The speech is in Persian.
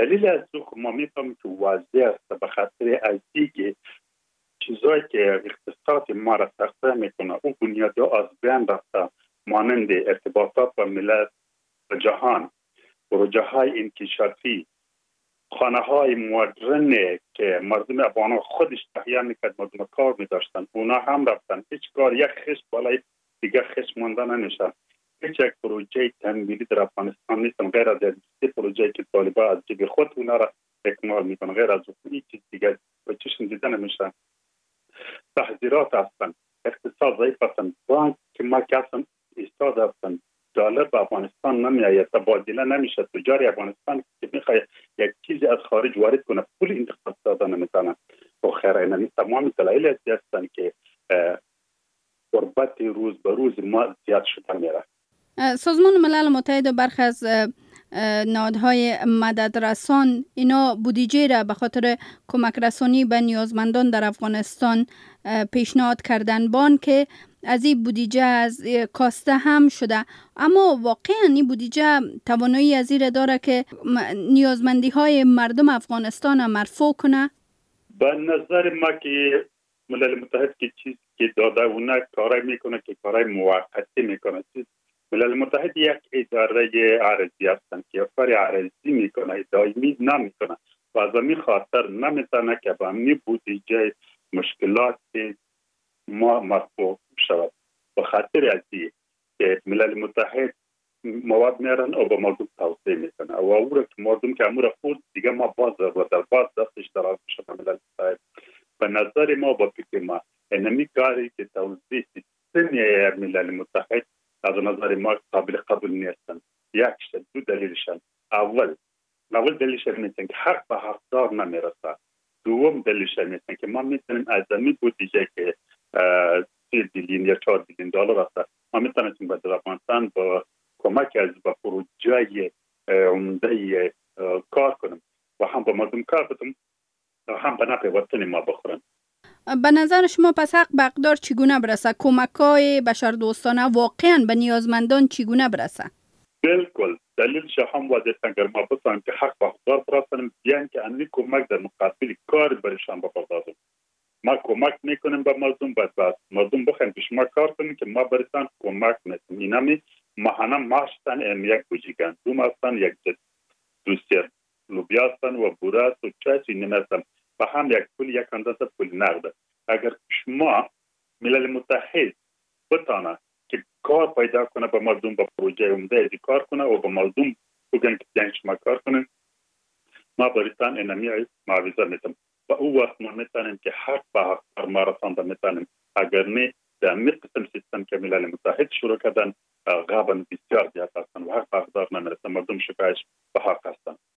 دلیل از ما میفهمیم که واضح است به خاطر از دیگه چیزایی که اقتصاد ما را سخته میکنه اون بنیادی از بین رفته مانند ارتباطات با ملت و جهان، پروژه های انکشافی، خانه های مدرن که مردم افغان خودش تهیه میکرد، مردم کار میداشتن، اونا هم رفتن. هیچ کار یک خش بالای دیگه خش مانده نمیشه. هیچ یک پروژه تنبیلی در افغانستان نیستن غیر از پروژه که طالبان از جیب خود اونا را اکمال میکنن، غیر از هیچ چیز دیگه به چشم دیده نمیشه. تحذیرات هستن، اقتصاد ضعیف هستن، بانک که ما کسان ایستاد هستن، دلار به افغانستان نمیآید، تبادله نمیشه. تجار افغانستان که میخواد یک چیزی از خارج وارد کنه پول انتخاب دادن نمیتونه. و خیر این تمام دلایل هستن که غربت روز به روز ما زیاد شده میره. سازمان ملل متحد و برخی از نهادهای مددرسان اینا بودجه را به خاطر کمک رسانی به نیازمندان در افغانستان پیشنهاد کردن، بان که از این بودجه از کاسته هم شده، اما واقعا این بودجه توانایی از این داره که نیازمندی های مردم افغانستان را مرفوع کنه؟ به نظر ما که ملل متحد که چیز که داده اونا کارای میکنه که کارای موقتی میکنه. ملل متحد یک اداره عرضی هستند که کار عرضی میکنه، دائمی نمیکنه و از همین خاطر نمیتونه که به همین بودجه مشکلات ما مرفوع شود. به خاطر از که ملل متحد مواد میارن و به مردم توصیه میکنه و او را که مردم که امور خود دیگه ما باز و در باز دستش دراز میشه ملل متحد. به نظر ما با فکر ما اینمی کاری که توضیح سیستم ملل متحد از نظر ما قابل قبول نیستند. یک دو دلیلشان. اول دلیلشان میتونن که حق به حقدار نمیرسه. دوم دلیلشان میتونن که ما میتونیم از زمین بودجه که 3 بیلیون یا 4 بیلیون دلار است ما میتونیم به افغانستان با کمک از با پروژه عمده کار کنیم و هم با مردم کار کنیم و هم به نفع وطن ما بخورن. به نظر شما پس حق به حقدار چگونه برسه؟ کمک‌های بشردوستانه واقعا به نیازمندان چگونه برسه؟ بالکل دلیلش هم واضح اگر ما بتوانیم که حق به حقدار برسانیم، بیان که این کمک در مقابل کار برشان بپردازیم. ما کمک میکنیم به مردم، بعد مردم بخواین به شما کار کنیم که ما برسان کمک میکنیم. اینمی ماهانه ماشتن یک بوجی گندم هستن، یک دوسیه لوبیا هستن و بوره است و چای نمیستن و هم یک اندازه پول نقد. اگر شما ملل متحد بتانه که کار پیدا کنه به مردم، با پروژه عمده کار کنه و به مردم بگن که شما کار کنن، ما برایتان اینمی معاوضه میتونیم و او وقت ما میتونیم که حق به حق ما رسانده میتونیم. اگر نه در این قسم سیستم که ملل متحد شروع کردن غابن بسیار زیاد هستن و حق به حقدار نمیرسن، مردم شکایش به حق هستن.